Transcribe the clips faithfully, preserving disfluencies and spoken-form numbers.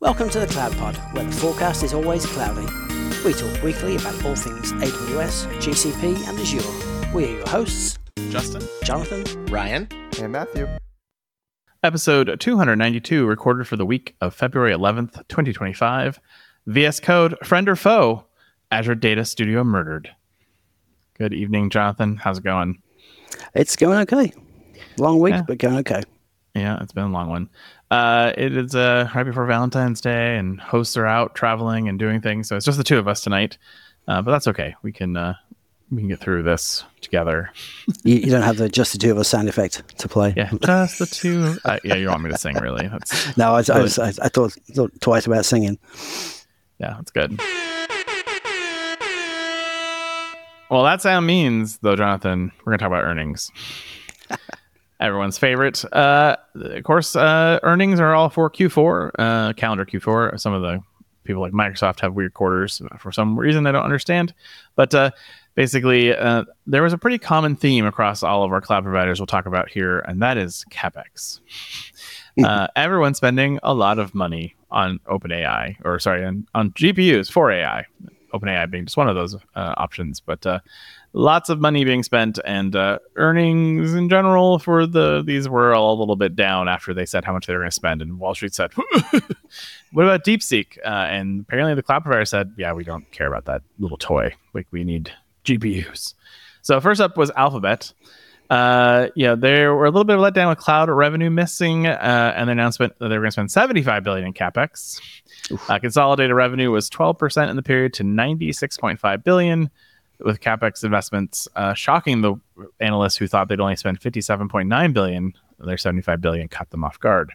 Welcome to the Cloud Pod, where the forecast is always cloudy. We talk weekly about all things A W S, G C P, and Azure. We are your hosts, Justin, Jonathan, Ryan, and Matthew. Episode two ninety-two, recorded for the week of February eleventh, twenty twenty-five. V S Code, friend or foe? Azure Data Studio murdered. Good evening, Jonathan. How's it going? It's going okay. Long week, Yeah. but going okay. Yeah, it's been a long one. Uh, it is uh, right before Valentine's Day, and hosts are out traveling and doing things, so it's just the two of us tonight. Uh, but that's okay. We can uh, we can get through this together. You, you don't have the just the two of us sound effect to play. Yeah, just the two. Uh, yeah, you want me to sing, really? That's No, I, I, really, was, I, I thought, thought twice about singing. Yeah, that's good. Well, that sound means, though, Jonathan, we're going to talk about earnings. Everyone's favorite. Uh, of course, uh, earnings are all for Q four, uh, calendar Q four. Some of the people like Microsoft have weird quarters for some reason I don't understand. But uh, basically, uh, there was a pretty common theme across all of our cloud providers we'll talk about here, and that is CapEx. uh, everyone's spending a lot of money on OpenAI, or sorry, on, on G P Us for A I. OpenAI being just one of those uh, options, but uh, lots of money being spent, and uh, earnings in general for the these were all a little bit down after they said how much they were going to spend, and Wall Street said, "What about DeepSeek?" Uh, and apparently the cloud provider said, "Yeah, we don't care about that little toy. Like we need G P Us." So first up was Alphabet. Uh, yeah, they were a little bit of a letdown with cloud revenue missing, uh, and the announcement that they were going to spend seventy-five billion dollars in CapEx. Uh, consolidated revenue was twelve percent in the period to ninety-six point five billion dollars, with CapEx investments uh, shocking the analysts who thought they'd only spend fifty-seven point nine billion dollars. Their seventy-five billion dollars cut them off guard.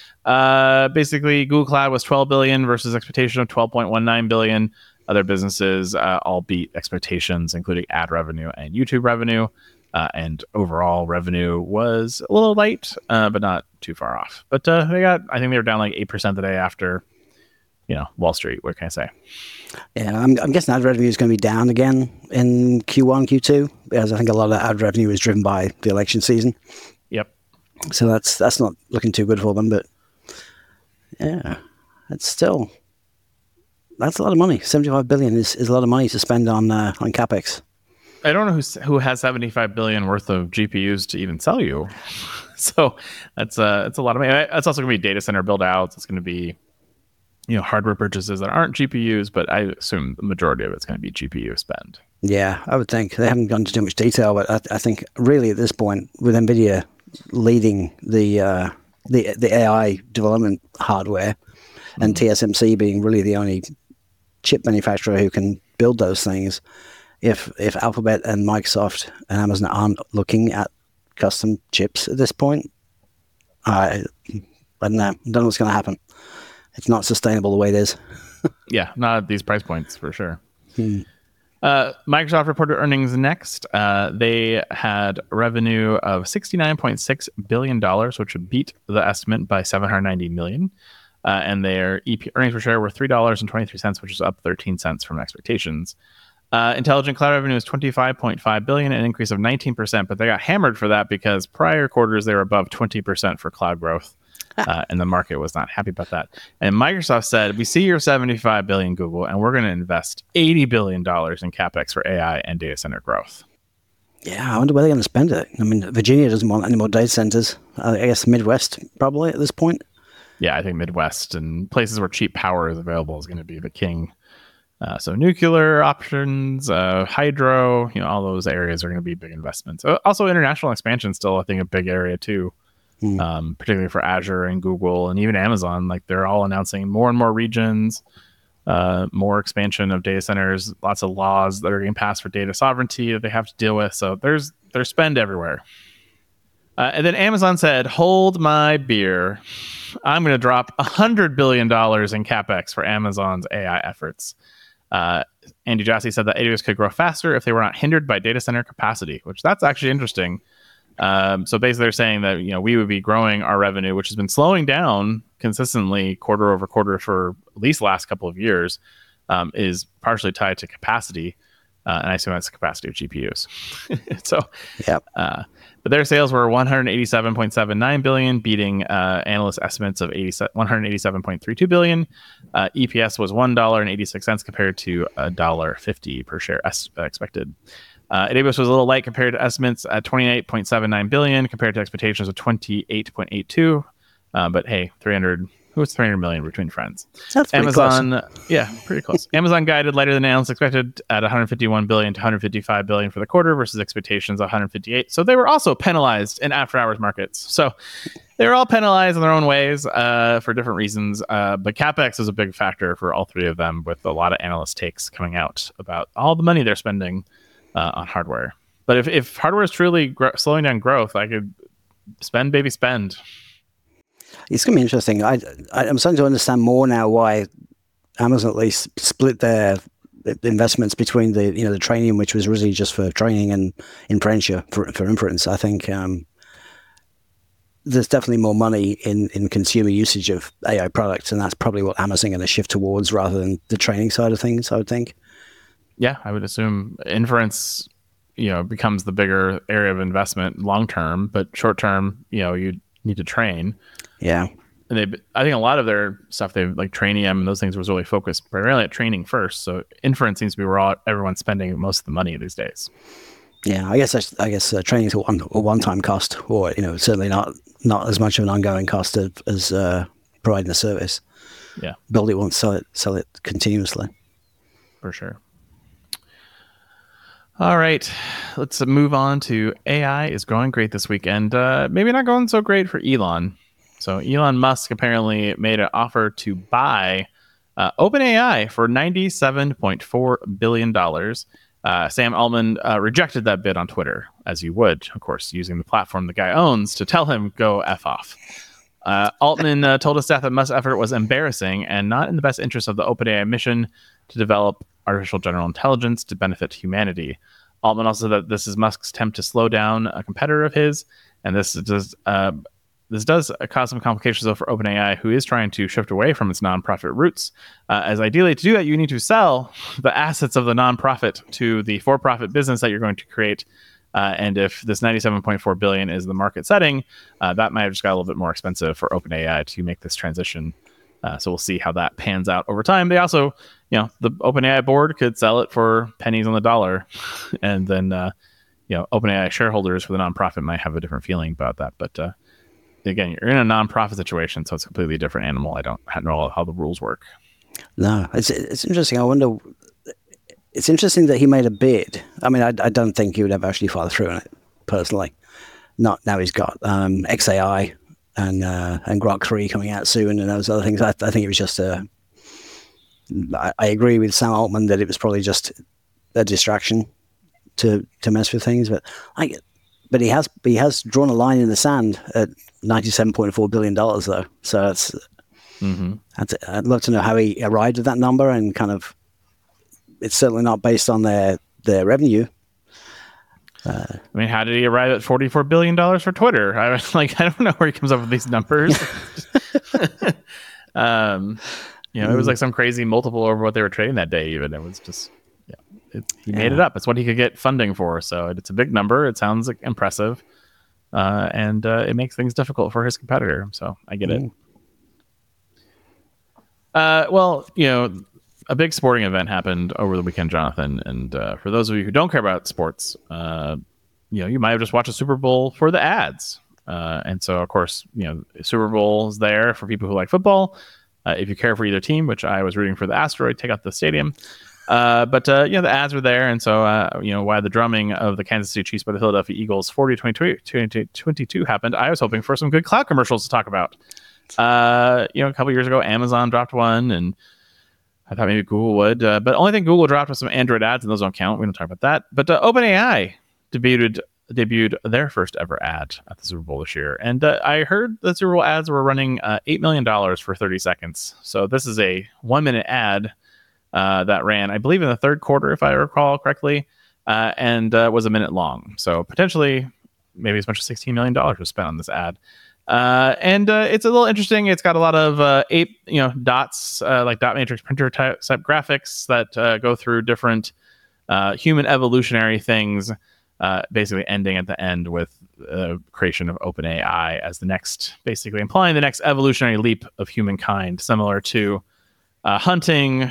Uh, basically, Google Cloud was twelve billion dollars versus expectation of twelve point one nine billion dollars. Other businesses uh, all beat expectations, including ad revenue and YouTube revenue. Uh, and overall revenue was a little light, uh, but not too far off. But uh, they got, I think they were down like eight percent the day after, you know, Wall Street. What can I say? Yeah, I'm, I'm guessing ad revenue is going to be down again in Q one, Q two, because I think a lot of ad revenue is driven by the election season. Yep. So that's that's not looking too good for them, but yeah, it's still, that's a lot of money. seventy-five billion is, is a lot of money to spend on uh, on CapEx. I don't know who's, who has seventy-five billion worth of G P Us to even sell you. So that's uh, it's a lot of money. That's also going to be data center build outs. It's going to be, you know, hardware purchases that aren't G P Us, but I assume the majority of it's going to be G P U spend. Yeah, I would think. They haven't gone into too much detail, but I, I think really at this point, with NVIDIA leading the uh, the the A I development hardware, mm-hmm. and T S M C being really the only chip manufacturer who can build those things, if if Alphabet and Microsoft and Amazon aren't looking at custom chips at this point, I, I don't know. I don't know what's going to happen. It's not sustainable the way it is. Yeah, not at these price points for sure. Hmm. Uh, Microsoft reported earnings next. Uh, they had revenue of sixty-nine point six billion dollars, which would beat the estimate by seven hundred ninety million dollars. Uh, and their E P earnings per share were three dollars and twenty-three cents, which is up thirteen cents from expectations. Uh, Intelligent Cloud revenue is twenty-five point five billion dollars, an increase of nineteen percent, but they got hammered for that because prior quarters they were above twenty percent for cloud growth. Uh, and the market was not happy about that. And Microsoft said, we see your seventy-five billion dollars, Google, and we're going to invest eighty billion dollars in CapEx for A I and data center growth. Yeah, I wonder where they're going to spend it. I mean, Virginia doesn't want any more data centers. Uh, I guess Midwest probably at this point. Yeah, I think Midwest and places where cheap power is available is going to be the king. Uh, so nuclear options, uh, hydro, you know, all those areas are going to be big investments. Uh, also, international expansion still, I think, a big area too. Mm. Um, particularly for Azure and Google and even Amazon. Like they're all announcing more and more regions, uh, more expansion of data centers, lots of laws that are getting passed for data sovereignty that they have to deal with. So there's there's spend everywhere. Uh, and then Amazon said, hold my beer. I'm going to drop one hundred billion dollars in CapEx for Amazon's A I efforts. Uh, Andy Jassy said that A W S could grow faster if they were not hindered by data center capacity, which that's actually interesting. Um, so basically they're saying that, you know, we would be growing our revenue, which has been slowing down consistently quarter over quarter for at least the last couple of years, um, is partially tied to capacity. Uh, and I assume that's the capacity of G P Us. so, yeah. Uh, but their sales were one hundred eighty-seven point seven nine billion, beating uh, analyst estimates of one hundred eighty-seven point three two billion. Uh, E P S was one dollar and eighty-six cents compared to one dollar fifty per share es- expected. Uh, A W S was a little light compared to estimates at twenty-eight point seven nine billion compared to expectations of twenty-eight point eight two. Uh, but hey, three hundred. Who was three hundred million between friends? That's pretty Amazon, close. Yeah, pretty close. Amazon guided lighter than analysts expected at one hundred fifty-one billion to one hundred fifty-five billion for the quarter versus expectations of one hundred fifty-eight. So they were also penalized in after hours markets. So they were all penalized in their own ways uh, for different reasons. Uh, but CapEx is a big factor for all three of them, with a lot of analyst takes coming out about all the money they're spending uh, on hardware. But if, if hardware is truly gro- slowing down growth, I could spend, baby, spend. It's going to be interesting. I, I, I'm starting to understand more now why Amazon at least split their investments between the you know the training, which was really just for training, and Inferentia for for inference. I think um, there's definitely more money in, in consumer usage of A I products, and that's probably what Amazon going to shift towards rather than the training side of things, I would think. Yeah, I would assume inference, you know, becomes the bigger area of investment long term, but short term, you know, you need to train. Yeah. And they, I think a lot of their stuff, they like Trainium and those things was really focused primarily at training first. So inference seems to be where all, everyone's spending most of the money these days. Yeah, I guess I guess uh, training is a one a one time cost, or you know, certainly not not as much of an ongoing cost of, as uh, providing a service. Yeah, build it once, sell it, sell it continuously. For sure. All right, let's move on to A I is growing great this weekend. Uh, maybe not going so great for Elon. So Elon Musk apparently made an offer to buy uh, OpenAI for ninety-seven point four billion dollars. Uh, Sam Altman uh, rejected that bid on Twitter, as you would, of course, using the platform the guy owns to tell him go F off. Uh, Altman uh, told his staff that Musk's effort was embarrassing and not in the best interest of the OpenAI mission to develop artificial general intelligence to benefit humanity. Altman also said that this is Musk's attempt to slow down a competitor of his, and this does uh, this does cause some complications though for OpenAI, who is trying to shift away from its nonprofit roots. Uh, as ideally, to do that, you need to sell the assets of the nonprofit to the for-profit business that you're going to create. Uh, and if this ninety-seven point four billion dollars is the market setting, uh, that might have just got a little bit more expensive for OpenAI to make this transition. Uh, so we'll see how that pans out over time. They also, you know, the OpenAI board could sell it for pennies on the dollar, and then, uh, you know, OpenAI shareholders for the nonprofit might have a different feeling about that. But uh, again, you're in a nonprofit situation, so it's a completely different animal. I don't know how the rules work. No, it's it's interesting. I wonder. It's interesting that he made a bid. I mean, I, I don't think he would ever actually follow through on it personally. Not now he's got um, X A I and uh, and Grok three coming out soon, and those other things. I, I think it was just a. I, I agree with Sam Altman that it was probably just a distraction to to mess with things, but I. But he has he has drawn a line in the sand at ninety-seven point four billion dollars though. So it's. Mm-hmm. I'd, I'd love to know how he arrived at that number, and kind of. It's certainly not based on their their revenue. Uh, I mean, how did he arrive at forty-four billion dollars for Twitter? I was like, I don't know where he comes up with these numbers. um, you know, it was like some crazy multiple over what they were trading that day. Even it was just, yeah, it, he yeah. made it up. It's what he could get funding for. So it's a big number. It sounds like impressive, uh, and uh, it makes things difficult for his competitor. So I get mm. it. Uh, well, you know. A big sporting event happened over the weekend, Jonathan. And uh, for those of you who don't care about sports, uh, you know, you might have just watched a Super Bowl for the ads. Uh, and so, of course, you know, Super Bowl is there for people who like football. Uh, if you care for either team, which I was rooting for the Asteroid, take out the stadium. Uh, but, uh, you know, the ads were there. And so, uh, you know, while the drumming of the Kansas City Chiefs by the Philadelphia Eagles forty to twenty-two happened, I was hoping for some good cloud commercials to talk about. Uh, you know, a couple years ago, Amazon dropped one, and I thought maybe Google would, uh, but the only thing Google dropped was some Android ads, and those don't count. We don't talk about that. But uh, OpenAI debuted debuted their first ever ad at the Super Bowl this year, and uh, I heard the Super Bowl ads were running uh, eight million dollars for thirty seconds. So this is a one minute ad uh, that ran, I believe, in the third quarter, if I recall correctly, uh, and uh, was a minute long. So potentially, maybe as much as sixteen million dollars was spent on this ad. Uh, and uh, it's a little interesting. It's got a lot of uh, eight, you know, dots, uh, like dot matrix printer type, type graphics that uh, go through different uh, human evolutionary things, uh, basically ending at the end with uh, creation of OpenAI as the next, basically implying the next evolutionary leap of humankind, similar to uh, hunting,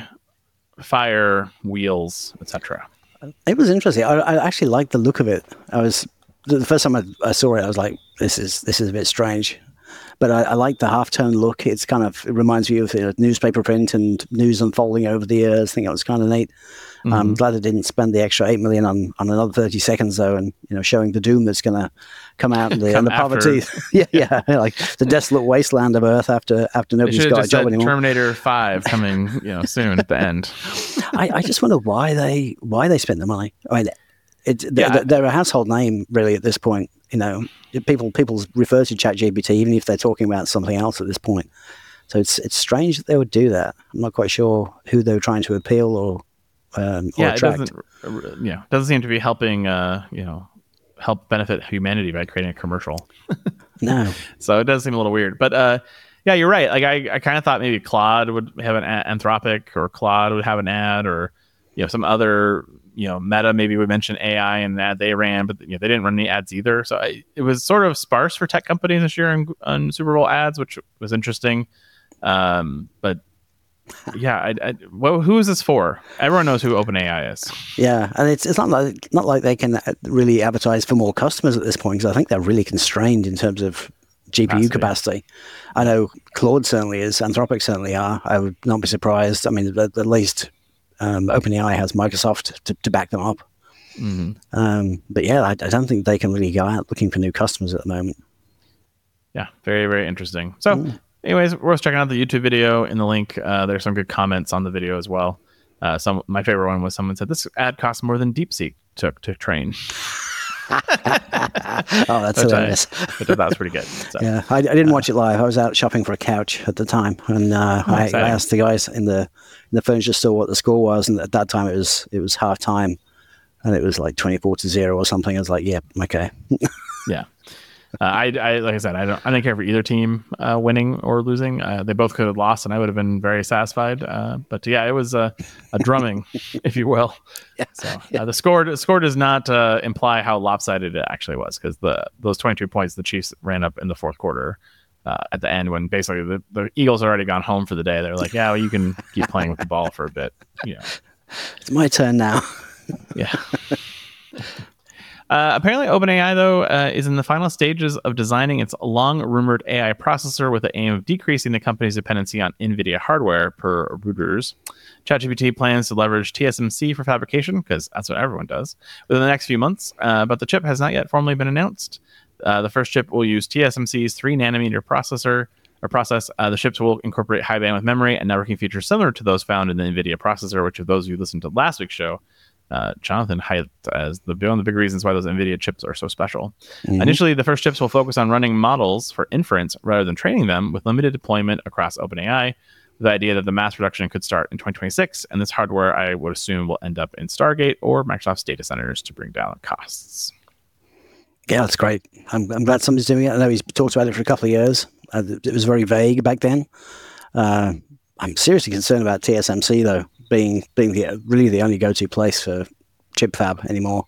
fire, wheels, et cetera. It was interesting. I, I actually liked the look of it. I was the first time I, I saw it, I was like, "This is this is a bit strange," but I, I like the halftone look. It's kind of it reminds me of you know, newspaper print and news unfolding over the years. I think it was kind of neat. Mm-hmm. I'm glad I didn't spend the extra eight million on, on another thirty seconds though, and you know, showing the doom that's going to come out and the, and the poverty. yeah, yeah, like the desolate wasteland of Earth after after nobody's got a job anymore. Terminator Five coming, you know, soon at the end. I, I just wonder why they why they spent the money. I mean, it, yeah. they're, they're a household name really at this point. You know, people people refer to ChatGPT even if they're talking about something else at this point. So it's it's strange that they would do that. I'm not quite sure who they were trying to appeal or. Um, yeah, or it doesn't. Yeah, doesn't seem to be helping. Uh, you know, help benefit humanity by creating a commercial. No, so it does seem a little weird. But uh, yeah, you're right. Like I, I kind of thought maybe Claude would have an a- Anthropic, or Claude would have an ad, or you know, some other you know, Meta maybe would mention A I in an ad they ran, but you know, they didn't run any ads either. So I, it was sort of sparse for tech companies this year on, on Super Bowl ads, which was interesting. Um, but yeah, I, I, well, who is this for? Everyone knows who OpenAI is. Yeah, and it's it's not like not like they can really advertise for more customers at this point, because I think they're really constrained in terms of G P U capacity. capacity. I know Claude certainly is, Anthropic certainly are. I would not be surprised. I mean, at, at least um, OpenAI has Microsoft to, to back them up. Mm-hmm. Um, but yeah, I, I don't think they can really go out looking for new customers at the moment. Yeah, very, very interesting. So mm. anyways, worth checking out the YouTube video in the link. Uh, there's some good comments on the video as well. Uh, some my favorite one was someone said, this ad costs more than DeepSeek took to train. Oh, that's which hilarious. I, which I thought was pretty good. So, yeah, I, I didn't uh, watch it live. I was out shopping for a couch at the time, and uh, oh, I, I asked the guys in the in the furniture store what the score was, and at that time it was it was half time, and it was like twenty-four to zero or something. I was like, yeah, okay. yeah. Uh, I, I, like I said, I don't, I didn't care for either team uh, winning or losing. Uh, they both could have lost, and I would have been very satisfied. Uh, but yeah, it was a, a drumming, if you will. Yeah. So uh, the score, the score does not uh, imply how lopsided it actually was, because the those twenty-two points the Chiefs ran up in the fourth quarter uh, at the end, when basically the, the Eagles had already gone home for the day. They're like, yeah, well, you can keep playing with the ball for a bit. You know. It's my turn now. Yeah. Uh, apparently, OpenAI, though, uh, is in the final stages of designing its long-rumored A I processor with the aim of decreasing the company's dependency on NVIDIA hardware, per Reuters. ChatGPT plans to leverage T S M C for fabrication, because that's what everyone does, within the next few months, uh, but the chip has not yet formally been announced. Uh, the first chip will use T S M C's three nanometer processor, or process. Uh, the chips will incorporate high-bandwidth memory and networking features similar to those found in the NVIDIA processor, which, if those of you listened to last week's show, Uh, Jonathan hyped as the one of the big reasons why those NVIDIA chips are so special. Mm-hmm. Initially, the first chips will focus on running models for inference rather than training them, with limited deployment across OpenAI, with the idea that the mass production could start in twenty twenty-six, and this hardware, I would assume, will end up in Stargate or Microsoft's data centers to bring down costs. Yeah, that's great. I'm, I'm glad somebody's doing it. I know he's talked about it for a couple of years. Uh, it was very vague back then. Uh, I'm seriously concerned about T S M C, though, being being the, really the only go-to place for chip fab anymore.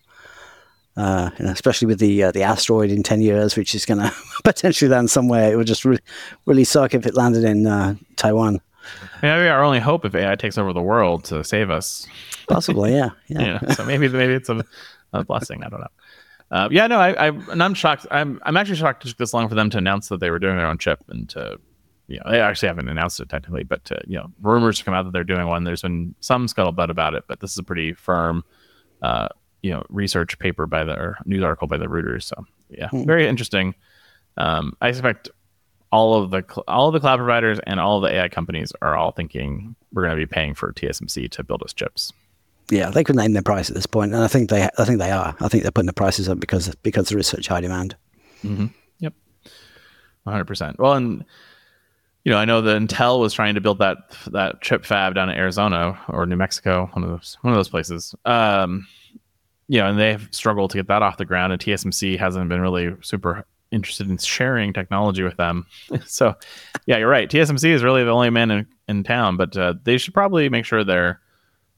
Uh, you know, especially with the uh, the asteroid in ten years, which is going to potentially land somewhere. It would just re- really suck if it landed in uh, Taiwan. Yeah, maybe our only hope if A I takes over the world to save us. Possibly, yeah. yeah. yeah so maybe maybe it's a, a blessing. I don't know. Uh, yeah, no, I, I and I'm shocked. I'm I'm actually shocked it took this long for them to announce that they were doing their own chip, and to, you know, they actually haven't announced it technically, but to, you know, rumors come out that they're doing one. There's been some scuttlebutt about it, but this is a pretty firm, uh, you know, research paper by the or news article by the Reuters. So yeah, hmm. very interesting. Um, I expect all of the all of the cloud providers and all of the A I companies are all thinking we're going to be paying for T S M C to build us chips. Yeah, they could name their price at this point, and I think they I think they are. I think they're putting the prices up because because there is such high demand. Mm-hmm. Yep, one hundred percent. Well, and you know, I know that Intel was trying to build that that chip fab down in Arizona or New Mexico, one of those one of those places. Um, you know, and they've struggled to get that off the ground, and T S M C hasn't been really super interested in sharing technology with them. So, yeah, you're right. T S M C is really the only man in, in town, but uh, they should probably make sure they're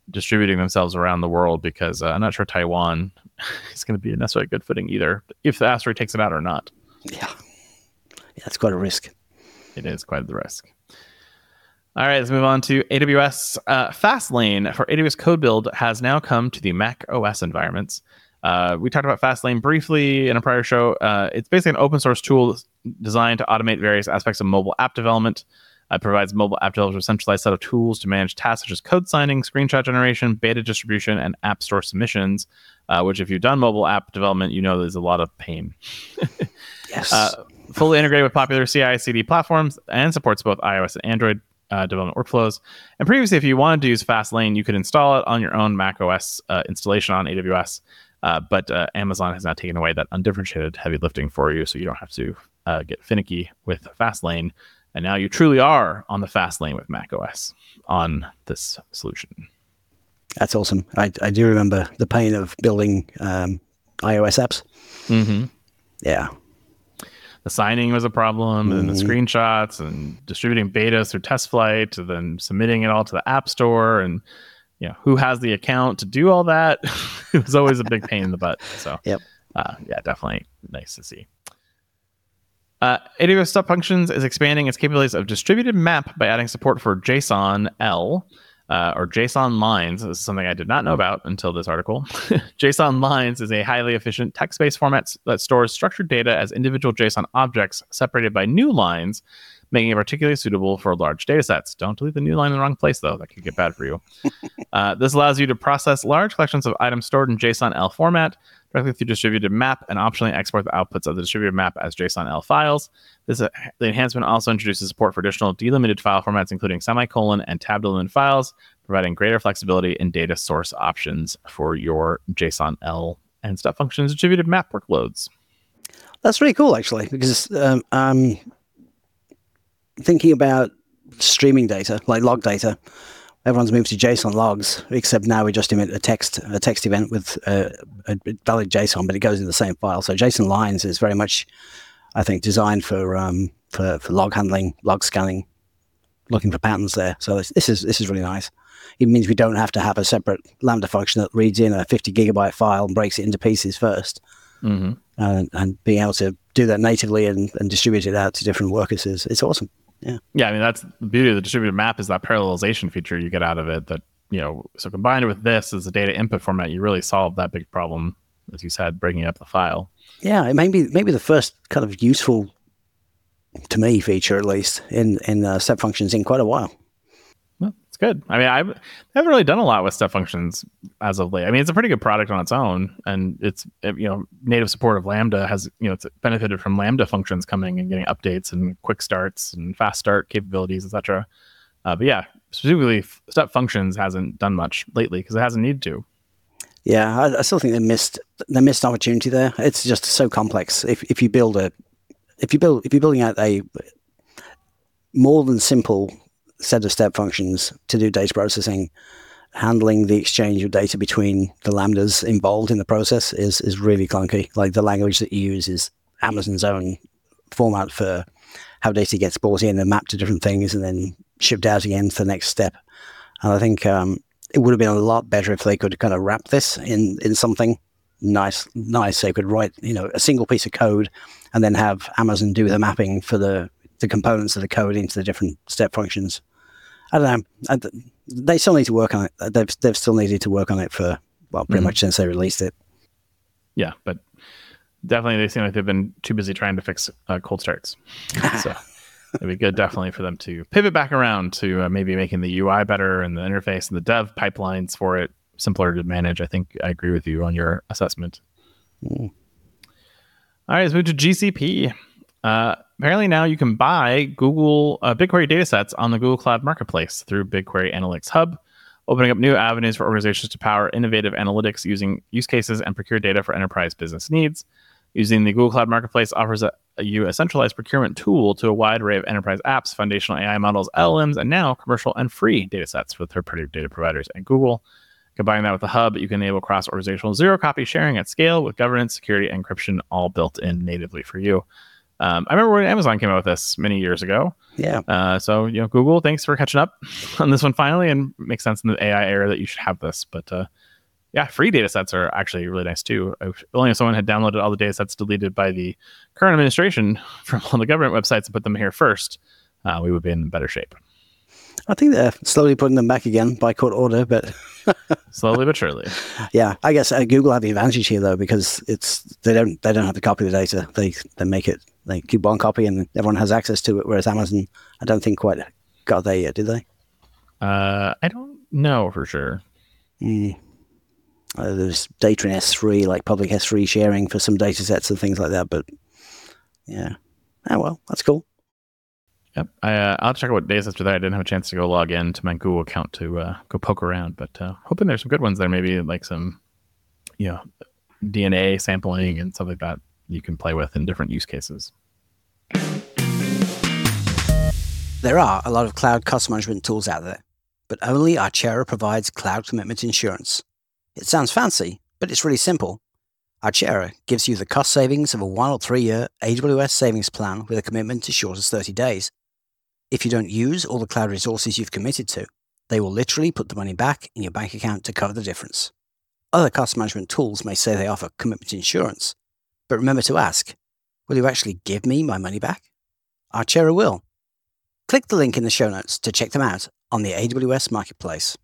distributing themselves around the world, because uh, I'm not sure Taiwan is going to be necessarily a good footing either, if the asteroid takes it out or not. Yeah, yeah, it's quite a risk. It is quite the risk. All right, let's move on to A W S. Uh, Fastlane for A W S Code Build has now come to the Mac O S environments. Uh, we talked about Fastlane briefly in a prior show. Uh, it's basically an open source tool designed to automate various aspects of mobile app development. Uh, it provides mobile app developers a centralized set of tools to manage tasks such as code signing, screenshot generation, beta distribution, and app store submissions, uh, which if you've done mobile app development, you know there's a lot of pain. Yes. Uh, fully integrated with popular C I C D platforms and supports both iOS and Android Uh, development workflows. And previously, if you wanted to use Fastlane, you could install it on your own Mac O S uh, installation on A W S. Uh, but uh, Amazon has now taken away that undifferentiated heavy lifting for you, so you don't have to uh, get finicky with Fastlane. And now you truly are on the Fastlane with Mac O S on this solution. That's awesome. I, I do remember the pain of building um, iOS apps. Mm-hmm. Yeah. The signing was a problem, mm-hmm. and the screenshots, and distributing betas through TestFlight, and then submitting it all to the App Store, and you know who has the account to do all that. It was always a big pain in the butt. So, yep. uh, yeah, definitely nice to see. Uh, A W S Step Functions is expanding its capabilities of distributed map by adding support for JSON L. Uh, or JSON lines. This is something I did not know about until this article. JSON lines is a highly efficient text-based format that stores structured data as individual JSON objects separated by new lines, making it particularly suitable for large data sets. Don't delete the new line in the wrong place, though. That could get bad for you. uh, this allows you to process large collections of items stored in JSON L format directly through distributed map, and optionally export the outputs of the distributed map as JSON L files. This uh, the enhancement also introduces support for additional delimited file formats, including semicolon and tab delimited files, providing greater flexibility in data source options for your JSON L and Step Functions distributed map workloads. That's really cool, actually, because um, um, thinking about streaming data, like log data, everyone's moved to JSON logs, except now we just emit a text a text event with uh, a valid JSON, but it goes in the same file. So JSON lines is very much, I think, designed for um, for, for log handling, log scanning, looking for patterns there. So this, this is this is really nice. It means we don't have to have a separate Lambda function that reads in a fifty gigabyte file and breaks it into pieces first. Mm-hmm. and, and being able to do that natively and, and distribute it out to different workers is it's awesome. Yeah. Yeah. I mean, that's the beauty of the distributed map, is that parallelization feature you get out of it. That, you know, so combined with this as a data input format, you really solve that big problem, as you said, breaking up the file. Yeah. It may be maybe the first kind of useful, to me, feature, at least in, in uh, Step Functions in quite a while. Well, it's good. I mean, I haven't really done a lot with Step Functions as of late. I mean, it's a pretty good product on its own, and it's, you know, native support of Lambda has, you know, it's benefited from Lambda functions coming and getting updates and quick starts and fast start capabilities, et cetera. Uh, but yeah, specifically, Step Functions hasn't done much lately because it hasn't needed to. Yeah, I, I still think they missed they missed opportunity there. It's just so complex. If if you build a if you build if you're building out a more than simple set of step functions to do data processing, handling the exchange of data between the lambdas involved in the process is is really clunky. Like the language that you use is Amazon's own format for how data gets brought in and mapped to different things and then shipped out again to the next step. And I think um, it would have been a lot better if they could kind of wrap this in in something nice. Nice, they could write, you know, a single piece of code and then have Amazon do the mapping for the the components of the code into the different step functions. I don't know. I, they still need to work on it. They've they've still needed to work on it for, well, pretty mm-hmm. much since they released it. Yeah, but definitely they seem like they've been too busy trying to fix uh, cold starts. So it'd be good definitely for them to pivot back around to uh, maybe making the U I better and the interface and the dev pipelines for it simpler to manage. I think I agree with you on your assessment. Mm. All right, let's move to G C P. Uh, apparently now you can buy Google uh, BigQuery datasets on the Google Cloud Marketplace through BigQuery Analytics Hub, opening up new avenues for organizations to power innovative analytics using use cases and procure data for enterprise business needs. Using the Google Cloud Marketplace offers a, a, you a centralized procurement tool to a wide array of enterprise apps, foundational A I models, L L Ms, and now commercial and free datasets with third-party data providers and Google. Combining that with the Hub, you can enable cross-organizational zero-copy sharing at scale with governance, security, and encryption all built in natively for you. Um, I remember when Amazon came out with this many years ago. Yeah. Uh, so, you know, Google, thanks for catching up on this one finally, and it makes sense in the A I era that you should have this. But uh, yeah, free data sets are actually really nice too. If only if someone had downloaded all the data sets deleted by the current administration from all the government websites and put them here first, uh, we would be in better shape. I think they're slowly putting them back again by court order, but slowly but surely. Yeah, I guess uh, Google have the advantage here though, because it's they don't they don't have to copy the data. They they make it they keep one copy and everyone has access to it. Whereas Amazon, I don't think quite got there yet, did they? Uh, I don't know for sure. Mm. Uh, there's data in S three, like public S three sharing for some data sets and things like that. But yeah, oh well, that's cool. Yep, I, uh, I'll check out what data sets are there. I didn't have a chance to go log in to my Google account to uh, go poke around, but uh, hoping there's some good ones there. Maybe like some, you know, D N A sampling and stuff like that you can play with in different use cases. There are a lot of cloud cost management tools out there, but only Archera provides cloud commitment insurance. It sounds fancy, but it's really simple. Archera gives you the cost savings of a one or three-year A W S savings plan with a commitment as short as thirty days. If you don't use all the cloud resources you've committed to, they will literally put the money back in your bank account to cover the difference. Other cost management tools may say they offer commitment insurance, but remember to ask, will you actually give me my money back? Archera will. Click the link in the show notes to check them out on the A W S Marketplace.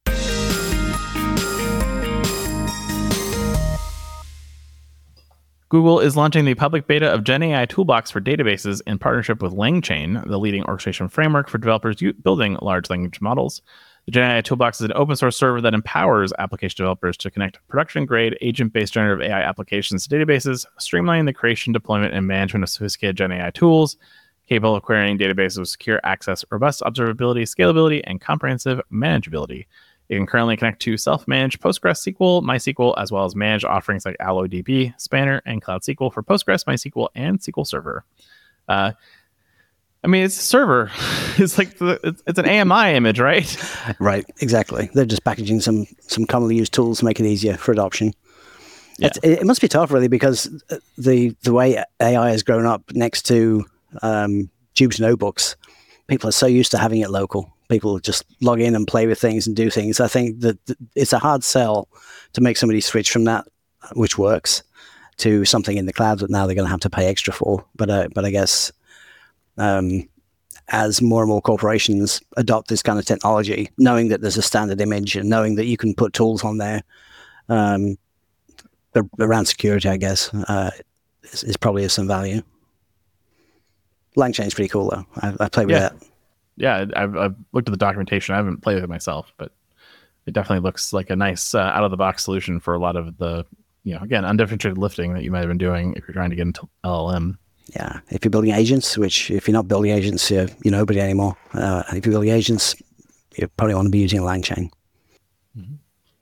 Google is launching the public beta of GenAI Toolbox for databases in partnership with LangChain, the leading orchestration framework for developers u- building large language models. The GenAI Toolbox is an open source server that empowers application developers to connect production-grade, agent-based generative A I applications to databases, streamlining the creation, deployment, and management of sophisticated GenAI tools, capable of querying databases with secure access, robust observability, scalability, and comprehensive manageability. It can currently connect to self-managed PostgreSQL, MySQL, as well as managed offerings like AlloyDB, Spanner, and Cloud S Q L for Postgres, MySQL, and S Q L Server. Uh, I mean, it's a server. It's like the, it's, it's an A M I image, right? Right, exactly. They're just packaging some some commonly used tools to make it easier for adoption. Yeah. It, it must be tough, really, because the the way A I has grown up next to um, Jupyter Notebooks, people are so used to having it local. People just log in and play with things and do things. I think that it's a hard sell to make somebody switch from that, which works, to something in the cloud that now they're going to have to pay extra for. But uh, but I guess um, as more and more corporations adopt this kind of technology, knowing that there's a standard image and knowing that you can put tools on there um, around security, I guess, uh, is, is probably of some value. LangChain is pretty cool, though. I, I played with yeah. that. Yeah, I've, I've looked at the documentation. I haven't played with it myself, but it definitely looks like a nice uh, out-of-the-box solution for a lot of the, you know, again, undifferentiated lifting that you might have been doing if you're trying to get into L L M. Yeah, if you're building agents, which if you're not building agents, you're, you're nobody anymore. Uh, if you're building agents, you probably want to be using LangChain. Mm-hmm.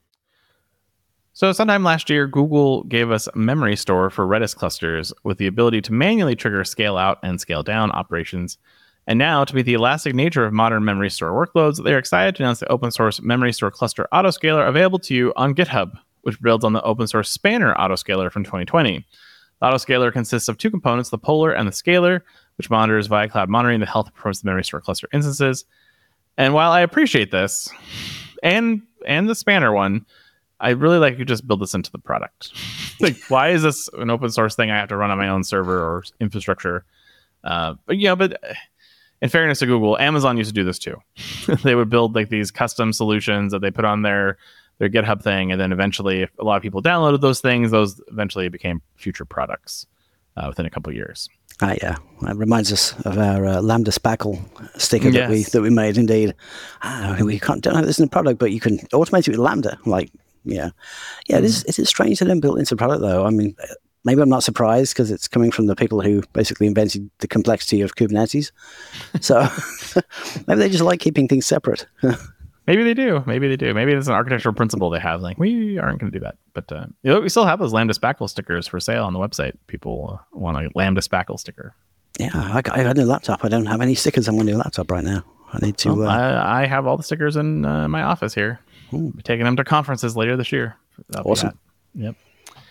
So sometime last year, Google gave us memory store for Redis clusters with the ability to manually trigger scale out and scale down operations. And now, to meet the elastic nature of modern memory store workloads, they're excited to announce the open source memory store cluster autoscaler available to you on GitHub, which builds on the open source Spanner autoscaler from twenty twenty. The autoscaler consists of two components, the polar and the scalar, which monitors via cloud monitoring the health and performance of the memory store cluster instances. And while I appreciate this, and and the Spanner one, I really like you just build this into the product. Like, why is this an open source thing I have to run on my own server or infrastructure? Uh, but yeah, but in fairness to Google, Amazon used to do this too. They would build like these custom solutions that they put on their their GitHub thing, and then eventually, if a lot of people downloaded those things, those eventually became future products uh, within a couple of years. Ah, yeah, that reminds us of our uh, Lambda Spackle sticker yes. that we that we made. Indeed, ah, we can't don't have this in the product, but you can automate it with Lambda. Like, yeah, yeah, it is. It is strange to them built into the product, though. I mean, maybe I'm not surprised because it's coming from the people who basically invented the complexity of Kubernetes. So maybe they just like keeping things separate. Maybe they do. Maybe they do. Maybe it's an architectural principle they have. Like, we aren't going to do that. But uh, you know, we still have those Lambda Spackle stickers for sale on the website. People uh, want a Lambda Spackle sticker. Yeah, I got, I got a new laptop. I don't have any stickers on my new laptop right now. I need to. Well, uh, I, I have all the stickers in uh, my office here. Ooh. We're taking them to conferences later this year. That'll Awesome. Yep.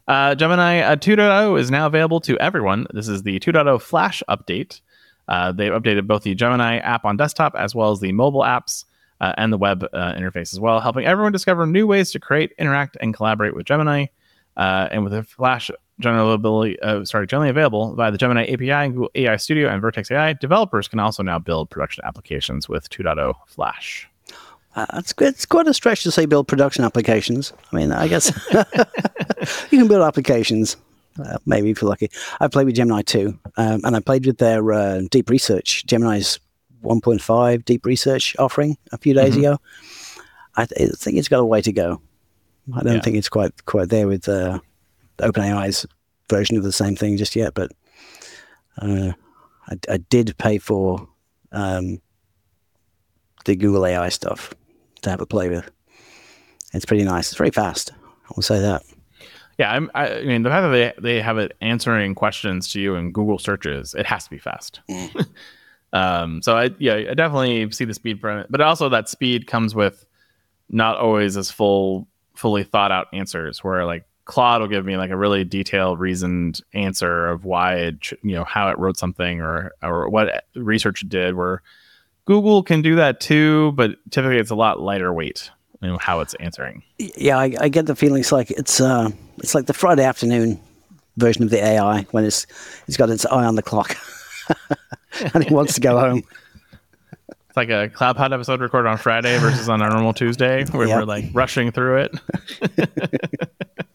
Uh, Gemini uh, two point oh is now available to everyone. This is the two point oh Flash update. Uh, they've updated both the Gemini app on desktop as well as the mobile apps uh, and the web uh, interface as well, helping everyone discover new ways to create, interact, and collaborate with Gemini. Uh, and with the Flash general ability, uh, sorry, generally available via the Gemini A P I, Google A I Studio, and Vertex A I, developers can also now build production applications with two point oh Flash. Uh, it's, it's quite a stretch to say build production applications. I mean, I guess you can build applications, uh, maybe if you're lucky. I played with Gemini two, um, and I played with their uh, deep research, Gemini's one point five deep research offering a few days mm-hmm. ago. I, th- I think it's got a way to go. I don't yeah. think it's quite quite there with uh, OpenAI's version of the same thing just yet, but uh, I, I did pay for um, the Google A I stuff to have a play with. It's pretty nice. It's very fast. I will say that. Yeah, I'm, I, I mean, the fact that they, they have it answering questions to you in Google searches, it has to be fast. Mm. um, so I yeah, I definitely see the speed from it, but also that speed comes with not always as full, fully thought out answers. Where like Claude will give me like a really detailed, reasoned answer of why it, you know, how it wrote something or or what research it did. Where Google can do that too, but typically it's a lot lighter weight, you know, how it's answering. Yeah, I, I get the feeling it's like it's uh, it's like the Friday afternoon version of the A I when it's it's got its eye on the clock and it wants to go home. It's like a CloudPod episode recorded on Friday versus on a normal Tuesday, where yep. we're like rushing through it.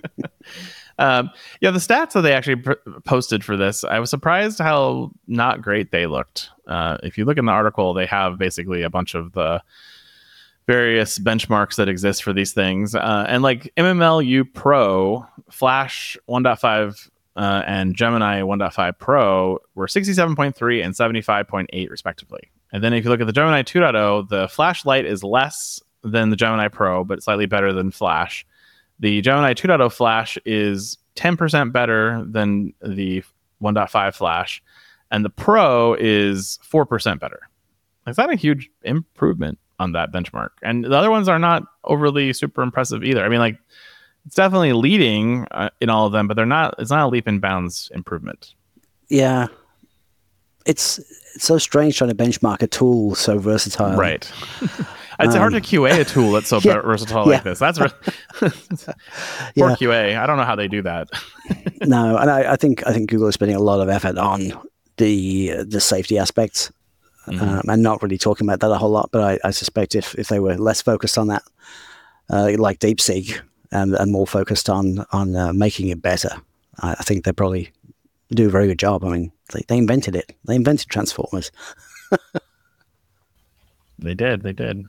Um, yeah, the stats that they actually pr- posted for this, I was surprised how not great they looked. Uh, if you look in the article, they have basically a bunch of the various benchmarks that exist for these things. Uh, and like M M L U Pro, Flash one point five, uh, and Gemini one point five Pro were sixty-seven point three and seventy-five point eight respectively. And then if you look at the Gemini two point oh, the Flash Lite is less than the Gemini Pro, but slightly better than Flash. The Gemini two point oh Flash is ten percent better than the one point five Flash, and the Pro is four percent better. Is that a huge improvement on that benchmark? And the other ones are not overly super impressive either. I mean, like, it's definitely leading uh, in all of them, but they're not. It's not a leap and bounds improvement. Yeah, it's it's so strange trying to benchmark a tool so versatile. Right. It's um, hard to Q A a tool that's so yeah, versatile like yeah. this. That's really poor yeah. Q A. I don't know how they do that. No, and I, I think I think Google is spending a lot of effort on the uh, the safety aspects, mm-hmm. um, and not really talking about that a whole lot. But I, I suspect if, if they were less focused on that, uh, like DeepSeek, and, and more focused on on uh, making it better, I, I think they probably do a very good job. I mean, they, they invented it. They invented Transformers. They did. They did.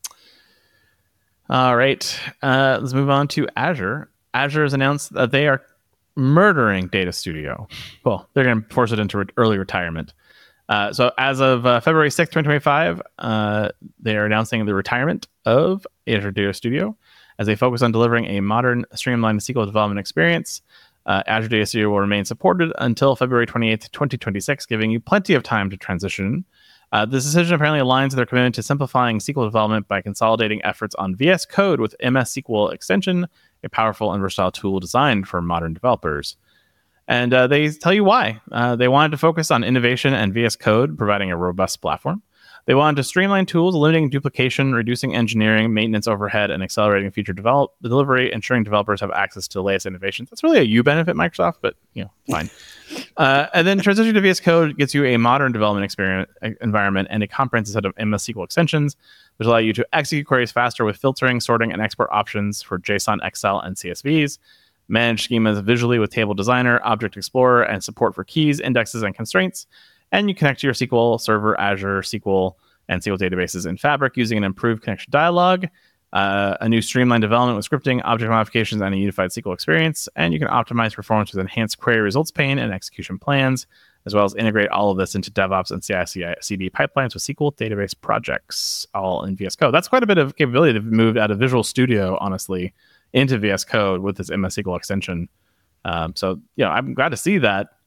All right, uh, let's move on to Azure. Azure has announced that they are murdering Data Studio. Well, they're going to force it into re- early retirement. Uh, so as of uh, February sixth, twenty twenty-five, uh, they are announcing the retirement of Azure Data Studio as they focus on delivering a modern, streamlined S Q L development experience. Uh, Azure Data Studio will remain supported until February twenty-eighth, twenty twenty-six, giving you plenty of time to transition. Uh, this decision apparently aligns with their commitment to simplifying S Q L development by consolidating efforts on V S Code with M S S Q L Extension, a powerful and versatile tool designed for modern developers. And uh, they tell you why. Uh, they wanted to focus on innovation and V S Code, providing a robust platform. They wanted to streamline tools, eliminating duplication, reducing engineering, maintenance overhead, and accelerating feature develop- delivery, ensuring developers have access to the latest innovations. That's really a you benefit, Microsoft, but you know, fine. uh, and then transition to V S Code gets you a modern development experience environment and a comprehensive set of M S S Q L extensions, which allow you to execute queries faster with filtering, sorting, and export options for JSON, X L, and C S Vs. Manage schemas visually with Table Designer, Object Explorer, and support for keys, indexes, and constraints. And you connect to your S Q L Server, Azure, S Q L, and S Q L databases in Fabric using an improved connection dialog, uh, a new streamlined development with scripting, object modifications, and a unified S Q L experience. And you can optimize performance with enhanced query results pane and execution plans, as well as integrate all of this into DevOps and C I C D pipelines with S Q L database projects, all in V S Code. That's quite a bit of capability to move out of Visual Studio, honestly, into V S Code with this M S S Q L extension. Um, so, you know, I'm glad to see that.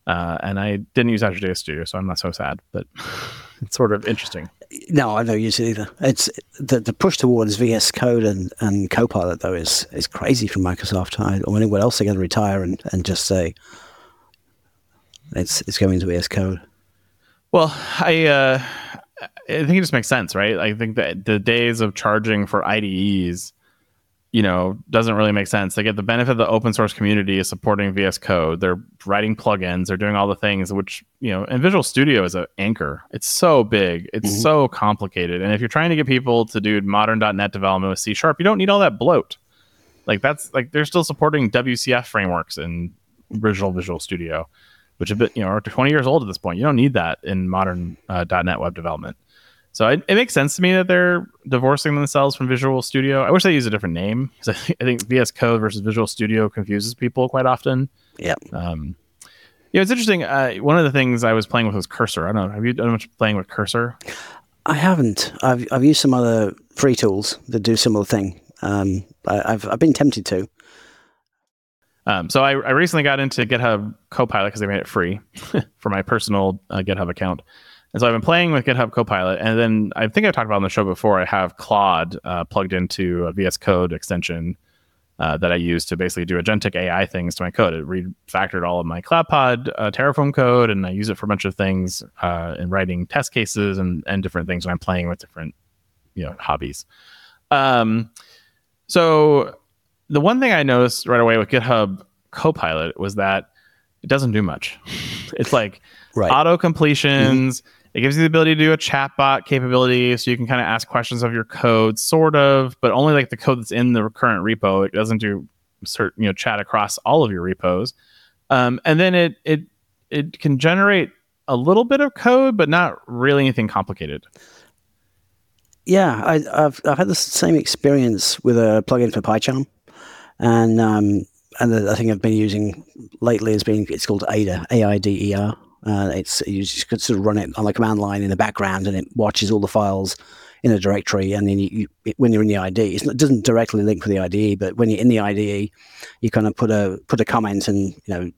Uh, and I didn't use Azure Data Studio, so I'm not so sad, but it's sort of interesting. No, I don't use it either. It's the, the push towards V S Code and, and Copilot, though, is is crazy from Microsoft. I, I mean, what else are they going to retire and, and just say it's it's going to V S Code? Well, I uh, I think it just makes sense, right? I think that the days of charging for I D Es, you know, doesn't really make sense. They get the benefit of the open source community is supporting V S Code. They're writing plugins. They're doing all the things which, you know, and Visual Studio is an anchor. It's so big. It's mm-hmm. so complicated. And if you're trying to get people to do modern dot net development with C Sharp, you don't need all that bloat. Like that's like they're still supporting W C F frameworks in original Visual Studio, which have been, you know, are twenty years old at this point. You don't need that in modern uh, .NET web development. So it, it makes sense to me that they're divorcing themselves from Visual Studio. I wish they used a different name because I, I think V S Code versus Visual Studio confuses people quite often. Yeah. Um, yeah, it's interesting. Uh, one of the things I was playing with was Cursor. I don't know. Have you done much playing with Cursor? I haven't. I've I've used some other free tools that do similar thing. Um, I, I've I've been tempted to. Um, so I, I recently got into GitHub Copilot because they made it free for my personal uh, GitHub account. And so I've been playing with GitHub Copilot, and then I think I've talked about on the show before, I have Claude uh, plugged into a V S Code extension uh, that I use to basically do agentic A I things to my code. It refactored all of my CloudPod uh, Terraform code, and I use it for a bunch of things uh, in writing test cases and, and different things when I'm playing with different, you know, hobbies. Um, so the one thing I noticed right away with GitHub Copilot was that it doesn't do much. It's like right. auto completions. Mm-hmm. It gives you the ability to do a chatbot capability, so you can kind of ask questions of your code, sort of, but only like the code that's in the current repo. It doesn't do certain, you know, chat across all of your repos. Um, and then it it it can generate a little bit of code, but not really anything complicated. Yeah, I, I've I've had the same experience with a plugin for PyCharm, and um, and the, I think I've been using lately has been it's called Aider, A I D E R. Uh, it's you just could sort of run it on the command line in the background, and it watches all the files in a directory. And then you, you it, when you're in the I D E, it's not, it doesn't directly link with the I D E, but when you're in the I D E, you kind of put a put a comment and you know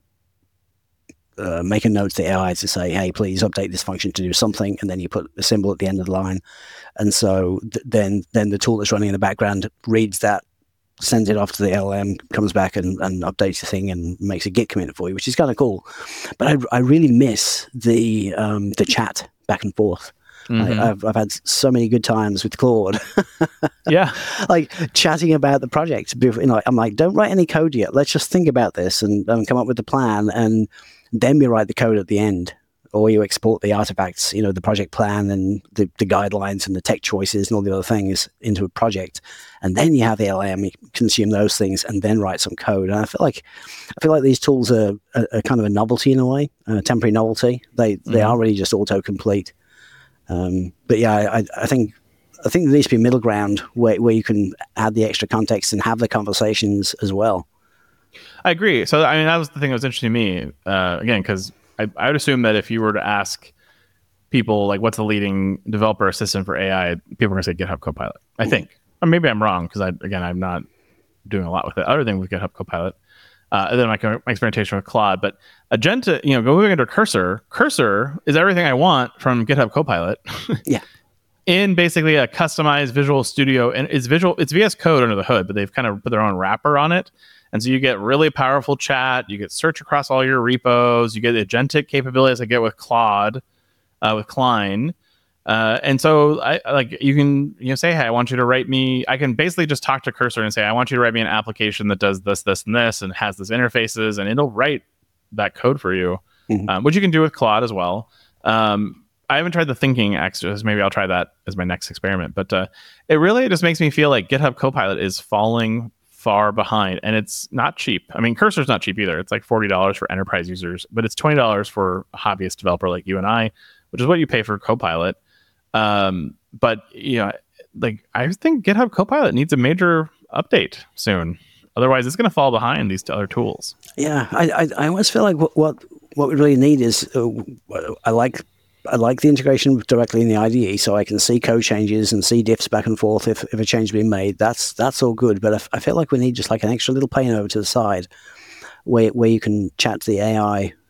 uh, make a note to the A I to say, hey, please update this function to do something, and then you put a symbol at the end of the line, and so th- then then the tool that's running in the background reads that, sends it off to the L L M, comes back and, and updates the thing and makes a Git commit for you, which is kind of cool. But I, I really miss the um, the chat back and forth. Mm-hmm. I, I've I've had so many good times with Claude. Yeah, like chatting about the project. Before, you know, I'm like, don't write any code yet. Let's just think about this and, and come up with the plan, and then we write the code at the end. Or you export the artifacts, you know, the project plan and the, the guidelines and the tech choices and all the other things into a project, and then you have the L L M consume those things and then write some code. And I feel like I feel like these tools are, are, are kind of a novelty in a way, a temporary novelty. They mm-hmm. they are really just autocomplete. Um, but yeah, I, I think I think there needs to be a middle ground where where you can add the extra context and have the conversations as well. I agree. So I mean, that was the thing that was interesting to me. Uh, again, because I, I would assume that if you were to ask people, like, what's the leading developer assistant for A I, people are going to say GitHub Copilot, I think. Or maybe I'm wrong, because, I again, I'm not doing a lot with it, other than with GitHub Copilot. Uh, and then my, my experimentation with Claude. But Agenta, you know, going into Cursor, Cursor is everything I want from GitHub Copilot. Yeah. In basically a customized Visual Studio. And it's visual, it's V S Code under the hood, but they've kind of put their own wrapper on it. And so you get really powerful chat, you get search across all your repos, you get agentic capabilities I get with Claude, uh, with Klein. Uh, and so I like you can you know say, hey, I want you to write me, I can basically just talk to Cursor and say, I want you to write me an application that does this, this, and this, and has this interfaces, and it'll write that code for you, mm-hmm. um, which you can do with Claude as well. Um, I haven't tried the thinking extras. Maybe I'll try that as my next experiment. But uh, it really just makes me feel like GitHub Copilot is falling far behind, and it's not cheap. I mean, Cursor's not cheap either. It's like forty dollars for enterprise users, but it's twenty dollars for a hobbyist developer like you and I, which is what you pay for Copilot. Um, but you know, like I think GitHub Copilot needs a major update soon. Otherwise, it's going to fall behind these other tools. Yeah, I I, I almost feel like what what, what we really need is uh, I like. I like the integration directly in the I D E, so I can see code changes and see diffs back and forth if, if a change has been made. That's that's all good, but I, I feel like we need just like an extra little pane over to the side where where you can chat to the A I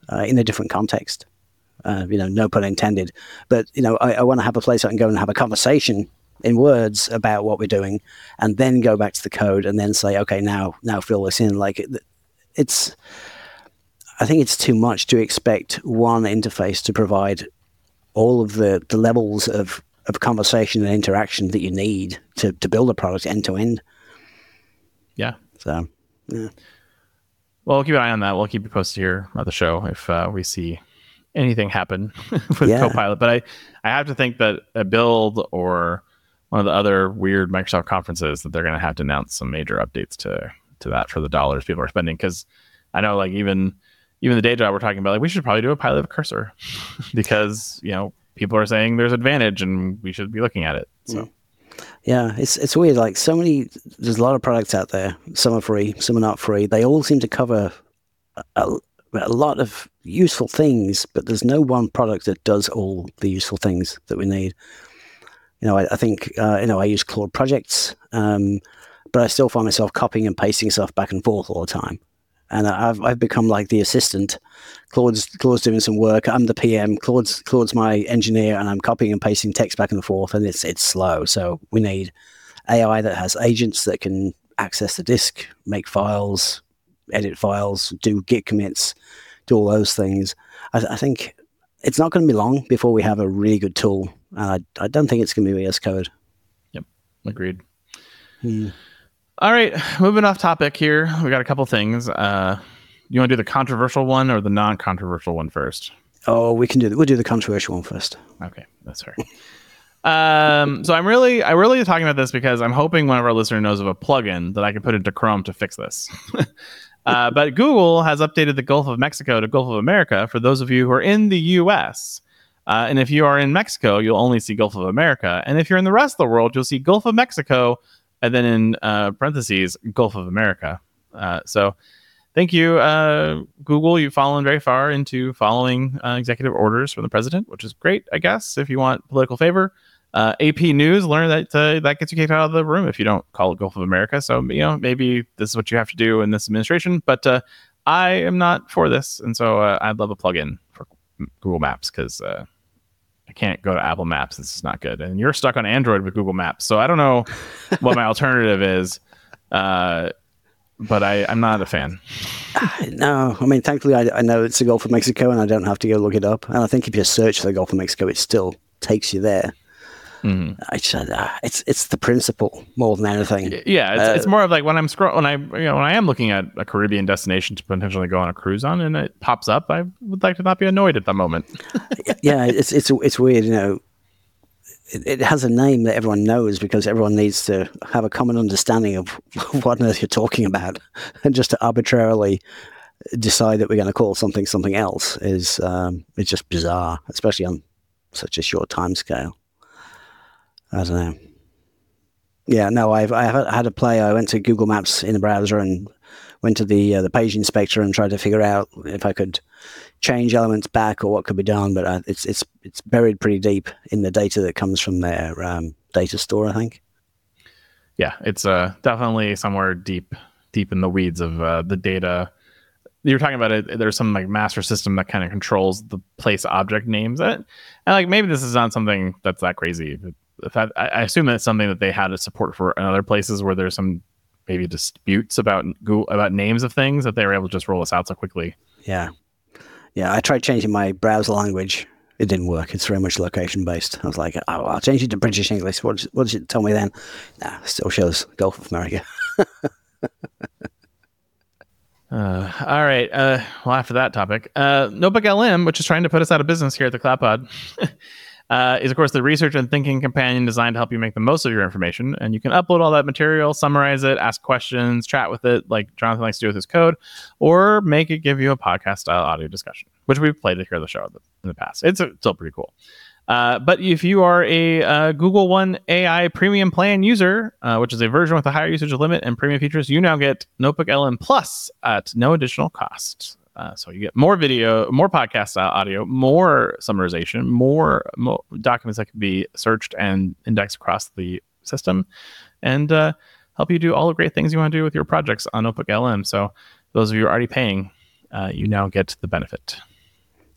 uh, in a different context. Uh, you know, no pun intended. But, you know, I, I want to have a place I can go and have a conversation in words about what we're doing, and then go back to the code and then say, okay, now now fill this in. Like, it, it's, I think it's too much to expect one interface to provide all of the, the levels of, of conversation and interaction that you need to, to build a product end to end. Yeah. So, yeah. Well, we'll keep an eye on that. We'll keep you posted here at the show if uh, we see anything happen with Yeah. Copilot. But I, I have to think that a Build or one of the other weird Microsoft conferences that they're going to have to announce some major updates to to that for the dollars people are spending. Because I know, like, even even the day job we're talking about, like, we should probably do a pilot of Cursor because, you know, people are saying there's advantage and we should be looking at it. So. Mm. Yeah, it's it's weird. Like, so many, there's a lot of products out there. Some are free, some are not free. They all seem to cover a, a lot of useful things, but there's no one product that does all the useful things that we need. You know, I, I think, uh, you know, I use Claude projects, um, but I still find myself copying and pasting stuff back and forth all the time. And I've I've become like the assistant. Claude's Claude's doing some work. I'm the P M. Claude's Claude's my engineer, and I'm copying and pasting text back and forth, and it's it's slow. So we need A I that has agents that can access the disk, make files, edit files, do Git commits, do all those things. I, I think it's not going to be long before we have a really good tool. And I I don't think it's going to be V S Code. Yep, agreed. Hmm. All right, moving off topic here. We got a couple things. Uh, you want to do the controversial one or the non-controversial one first? Oh, we can do that. We'll do the controversial one first. Okay, that's fair. um, so I'm really, I really talking about this because I'm hoping one of our listeners knows of a plugin that I can put into Chrome to fix this. uh, but Google has updated the Gulf of Mexico to Gulf of America for those of you who are in the U S. Uh, and if you are in Mexico, you'll only see Gulf of America. And if you're in the rest of the world, you'll see Gulf of Mexico. And then in uh, parentheses, Gulf of America. Uh, so thank you, uh, Google. You've fallen very far into following uh, executive orders from the president, which is great, I guess, if you want political favor. Uh, A P News learned that uh, that gets you kicked out of the room if you don't call it Gulf of America. So, you know, maybe this is what you have to do in this administration. But uh, I am not for this. And so uh, I'd love a plugin for Google Maps because... Uh, I can't go to Apple Maps. This is not good. And you're stuck on Android with Google Maps. So I don't know what my alternative is, uh, but I, I'm not a fan. No, I mean, thankfully, I, I know it's the Gulf of Mexico and I don't have to go look it up. And I think if you search for the Gulf of Mexico, it still takes you there. Mm-hmm. I just, uh, it's it's the principle more than anything. Yeah, it's, uh, it's more of like when I'm scroll when I you know when I am looking at a Caribbean destination to potentially go on a cruise on, and it pops up, I would like to not be annoyed at the moment. Yeah, it's it's it's weird, you know. It, it has a name that everyone knows because everyone needs to have a common understanding of what on earth you're talking about, and just to arbitrarily decide that we're going to call something something else is um, it's just bizarre, especially on such a short time scale. I don't know. Yeah, no, I've I had to play. I went to Google Maps in the browser and went to the uh, the page inspector and tried to figure out if I could change elements back or what could be done. But uh, it's it's it's buried pretty deep in the data that comes from their um, data store, I think. Yeah, it's uh, definitely somewhere deep deep in the weeds of uh, the data. You're talking about it. There's some like master system that kind of controls the place object names, and, and like maybe this is not something that's that crazy. But if that, I assume that's something that they had to support for in other places where there's some maybe disputes about Google about names of things that they were able to just roll this out so quickly. Yeah, yeah. I tried changing my browser language. It didn't work. It's very much location based. I was like, oh, I'll change it to British English. What does, what does it tell me then? Nah, still shows Gulf of America. Uh, all right. Uh, well, after that topic, uh, Notebook L M, which is trying to put us out of business here at the CloudPod, uh, is, of course, the research and thinking companion designed to help you make the most of your information. And you can upload all that material, summarize it, ask questions, chat with it like Jonathan likes to do with his code, or make it give you a podcast-style audio discussion, which we've played here on the show in the past. It's uh, still pretty cool. Uh, but if you are a uh, Google One A I premium plan user, uh, which is a version with a higher usage limit and premium features, you now get Notebook L M Plus at no additional cost. Uh, so you get more video, more podcast style audio, more summarization, more, more documents that can be searched and indexed across the system, and uh, help you do all the great things you want to do with your projects on Notebook L M. So those of you who are already paying, uh, you now get the benefit.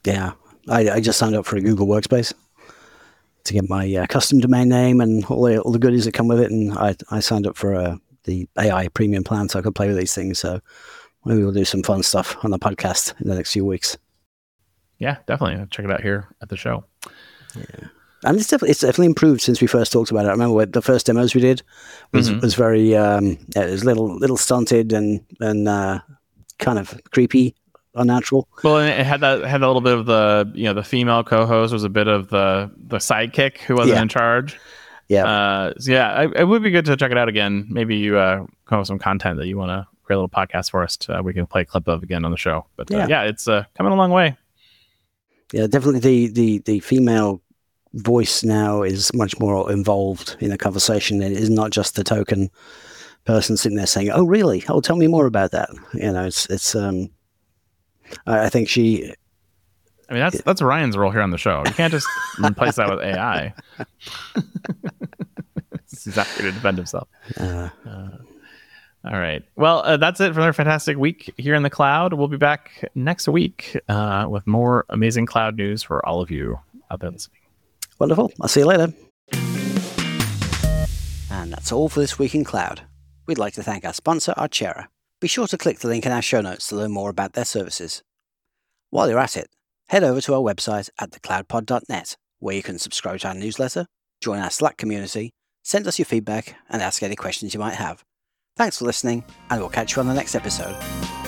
Yeah, I, I just signed up for a Google Workspace to get my uh, custom domain name and all the all the goodies that come with it, and I I signed up for uh, the A I premium plan so I could play with these things. So maybe we'll do some fun stuff on the podcast in the next few weeks. Yeah, definitely. Check it out here at the show. Yeah. And it's definitely, it's definitely improved since we first talked about it. I remember the first demos we did was mm-hmm. was very um, yeah, it was little little stunted and and uh, kind of creepy, unnatural. Well, and it had that it had a little bit of the you know the female co-host was a bit of the the sidekick who wasn't yeah. in charge. Yeah, uh, so yeah, it, it would be good to check it out again. Maybe you uh, come up with some content that you want to create a little podcast for us. To, uh, we can play a clip of again on the show. But uh, yeah. yeah, it's uh, coming a long way. Yeah, definitely the the the female voice now is much more involved in the conversation. It is not just the token person sitting there saying, "Oh, really? Oh, tell me more about that." You know, it's it's. Um, I, I think she. I mean, that's that's Ryan's role here on the show. You can't just replace that with A I. It's exactly to defend himself. Uh, uh, all right. Well, uh, that's it for another fantastic week here in the cloud. We'll be back next week uh, with more amazing cloud news for all of you out there listening. Wonderful. I'll see you later. And that's all for this week in cloud. We'd like to thank our sponsor, Archera. Be sure to click the link in our show notes to learn more about their services. While you're at it, head over to our website at the cloud pod dot net, where you can subscribe to our newsletter, join our Slack community, send us your feedback, and ask any questions you might have. Thanks for listening, and we'll catch you on the next episode.